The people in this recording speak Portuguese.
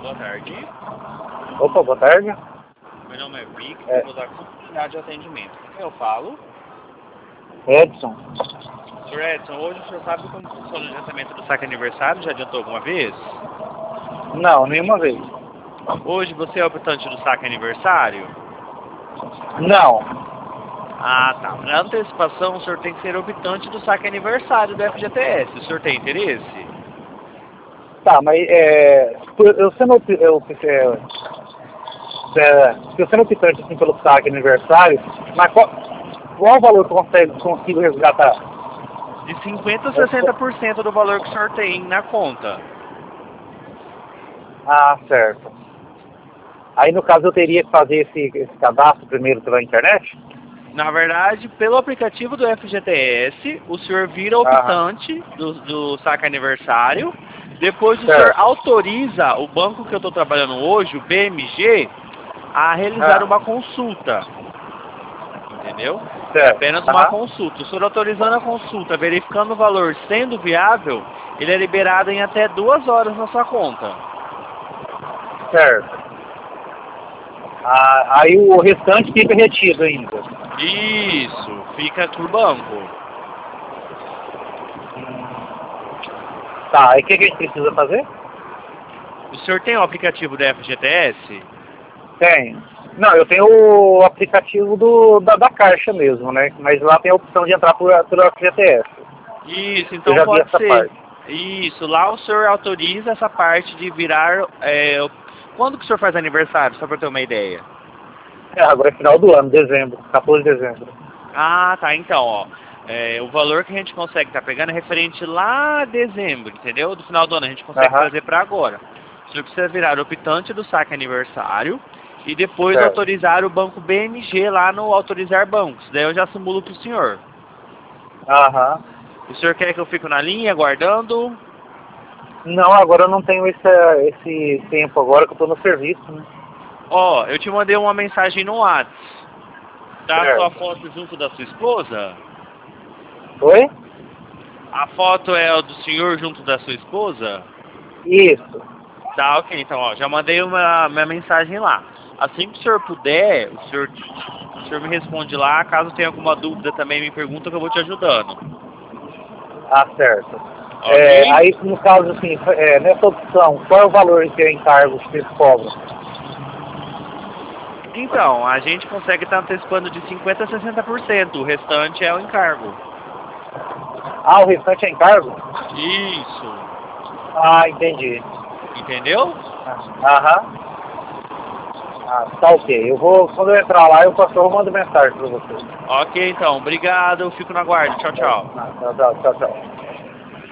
Boa tarde. Opa, boa tarde. Meu nome é Vic, vou dar continuidade de atendimento. Com quem eu falo? Edson. Sr. Edson, hoje o senhor sabe como funciona o adiantamento do saque aniversário? Já adiantou alguma vez? Não, nenhuma vez. Hoje você é optante do saque aniversário? Não. Ah, tá. Para antecipação, o senhor tem que ser optante do saque aniversário do FGTS. O senhor tem interesse? Tá, mas eu sendo se eu sendo optante assim, pelo saque aniversário, mas qual o valor que eu consigo resgatar? De 50% a 60% do valor que o senhor tem na conta. Ah, certo. Aí no caso eu teria que fazer esse cadastro primeiro pela internet? Na verdade, pelo aplicativo do FGTS, o senhor vira optante do saque aniversário. Depois o senhor autoriza o banco que eu estou trabalhando hoje, o BMG, a realizar uma consulta. Entendeu? É apenas uma consulta. O senhor autorizando a consulta, verificando o valor sendo viável, ele é liberado em até 2 horas na sua conta. Certo. Aí o restante fica retido ainda. Isso, fica por banco. Tá, e o que a gente precisa fazer? O senhor tem o aplicativo do FGTS? Tenho. Não, eu tenho o aplicativo da Caixa mesmo, né? Mas lá tem a opção de entrar pelo FGTS. Isso, então eu já pode vi essa ser. parte. Isso, lá o senhor autoriza essa parte de virar... Quando que o senhor faz aniversário, só para ter uma ideia? Agora é final do ano, dezembro, 14 de dezembro. Ah, tá, então, ó. O valor que a gente consegue estar pegando é referente lá a dezembro, entendeu? Do final do ano, a gente consegue fazer para agora. O senhor precisa virar optante do saque aniversário e depois autorizar o banco BMG lá no autorizar bancos. Daí eu já simulo para o senhor. O senhor quer que eu fique na linha, aguardando? Não, agora eu não tenho esse tempo agora que eu estou no serviço, né? Ó, eu te mandei uma mensagem no WhatsApp. Tá a sua foto junto da sua esposa? Oi? A foto é a do senhor junto da sua esposa? Isso. Tá, ok. Então, ó, já mandei minha mensagem lá. Assim que o senhor puder, o senhor me responde lá. Caso tenha alguma dúvida também, me pergunta que eu vou te ajudando. Ah, certo. Okay? Aí, no caso, assim, nessa opção, qual é o valor que é encargo que vocês cobram? Então, a gente consegue estar antecipando de 50% a 60%. O restante é o encargo. Ah, o restante é encargo? Isso. Ah, entendi. Entendeu? Ah, tá ok. Quando eu entrar lá, eu mando mensagem para você. Ok, então. Obrigado. Eu fico no aguardo. Tchau, tchau. Tchau.